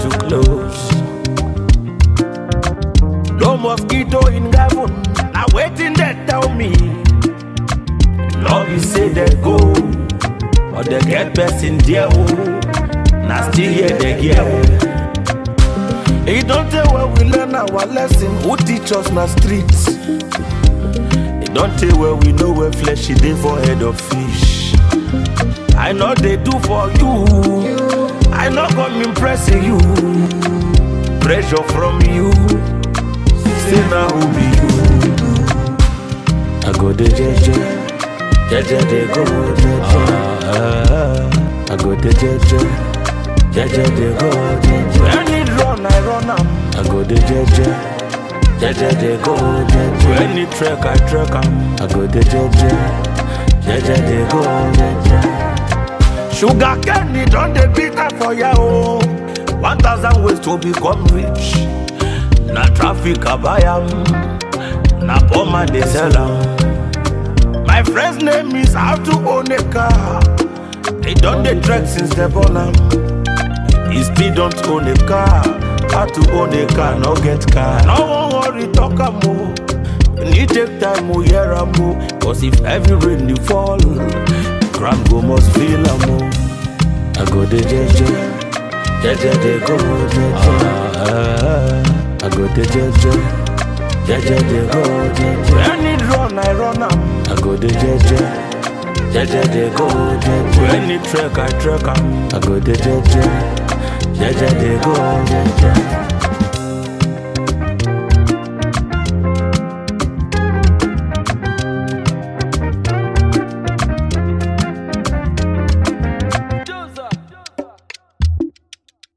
too close. No mosquito in heaven, now waiting they tell me. Love you say they go, but they get best in there. Now still here they get. It don't tell where we learn our lesson. Who teach us na streets? It don't tell where we know where flesh is dey for head of fish. I know they do for you. I know come impressing you. Pressure from you. Say now who be you? I go the jeje, jeje they go jeje. I go the jeje, jeje they go jeje. When it run, I run am. I go the jeje, jeje they go jeje. When it trek, I trek am. I go the jeje, jeje they go jeje. Sugar candy done the bitter for ya oh. 1,000 ways to become rich. Na traffic I buy am, na poor man they sell am. My friend's name is how to own a car. They done the trek since they born am. He still don't own a car. How to own a car, no get car. No one worry talk am oh. Need take time oh hear am oh. Cause if heavy rain dey fall, ground go must feel am oh. I go the jeje, jeje they go jeje. I go the jeje, jeje they go jeje. When it run, I run am. I go the jeje, jeje they go jeje. When it trek, I trek am. I go the jeje, jeje they go jeje.